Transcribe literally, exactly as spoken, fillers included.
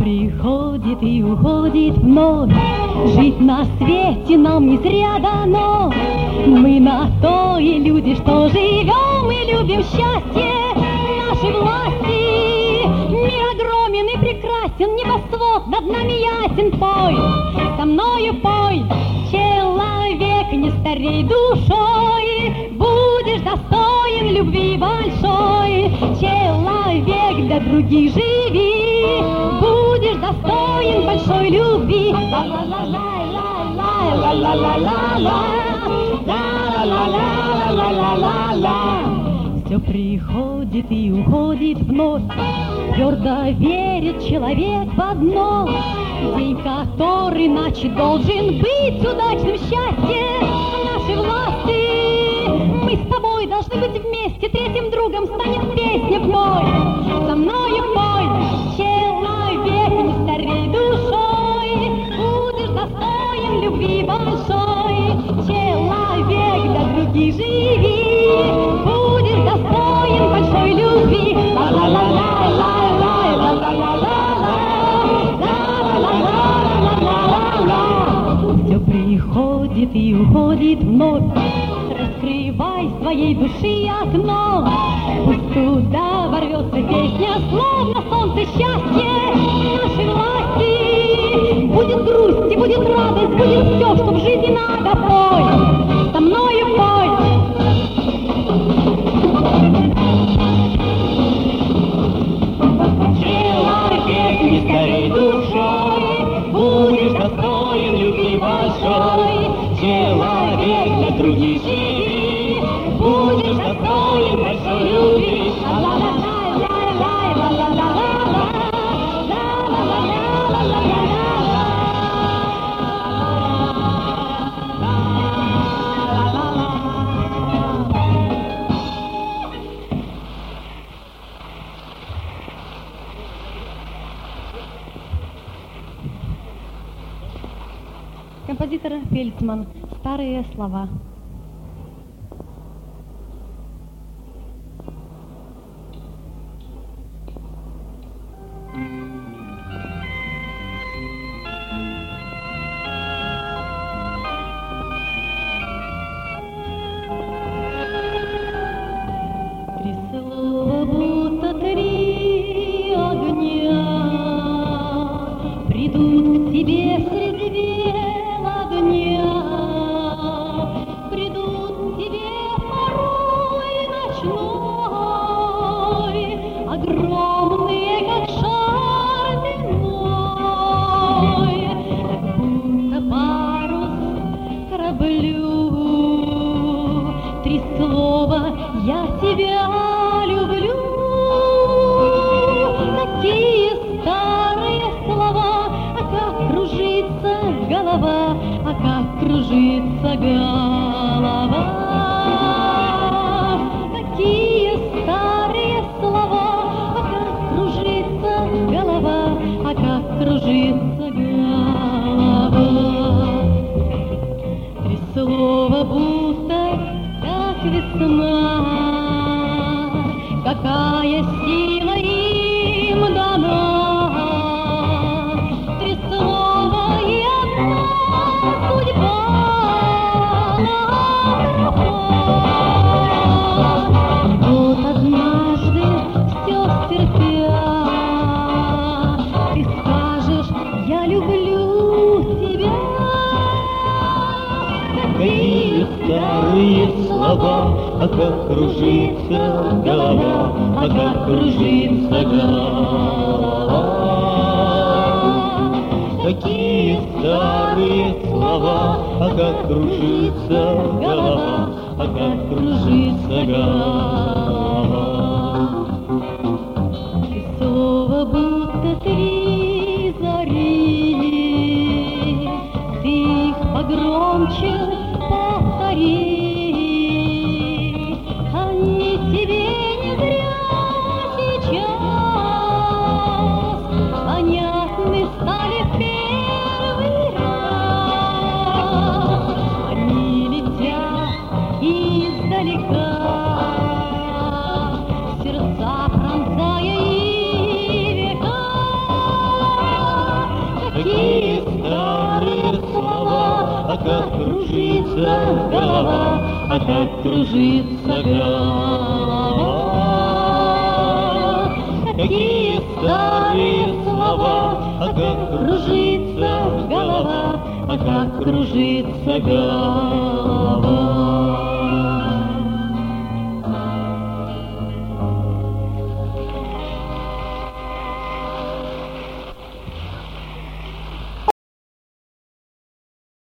приходит и уходит вновь. Жить на свете нам не зря дано. Мы на то и люди, что живем и любим счастье нашей власти. Мир огромен и прекрасен, небосвод над нами ясен. Пой, со мною пой, человек, не старей душой, будешь достоин любви большой. Человек, для других живи, будешь достоин большой любви. Все приходит и уходит вновь, твердо верит человек в одно. День, который иначе должен быть удачным счастьем нашей власти. Мы с тобой должны быть вместе, третьим другом станет песня. Пой, со мною пой, человек, не старей душой, будешь достоин любви большой. Человек, для других живи, будешь достоин большой любви. Все приходит и уходит вновь. Раскрывай своей души окно, пусть туда ворвется песня, словно солнце счастья нашей власти. Будет грусть и будет радость, будет все, что в жизни надо. Пой, со мною пой. Человек, не старей душой, будешь достоин любви большой. Человек, для других живи, будешь достоин большой любви. Композитор Фельдман. Старые слова. Три слова, будто три огня, придут к тебе среди бела дня, придут к тебе порой ночной, огромные, как шар земной, как будто парус кораблю. Три слова: я тебя люблю. Такие старые слова, а как кружится голова, а как кружится голова. Такие старые слова, а как кружится голова, а как кружится голова. Три слова, будто как весна, какая сила им дана. Три слова и одна судьба. Вот однажды все стерпя, ты скажешь: я люблю тебя. Какие старые слова, а как кружится голова, а как кружится голова. Какие старые слова, а как кружится голова, а как кружится голова. И слово будто три зари, ты их погромче повтори. Они тебе не зря сейчас понятны стали в первый раз. Они летят издалека, сердца пронзая и века. какие старые слова, а как кружится голова, а как кружится голова. Какие старые слова, а как кружится голова, а как кружится голова.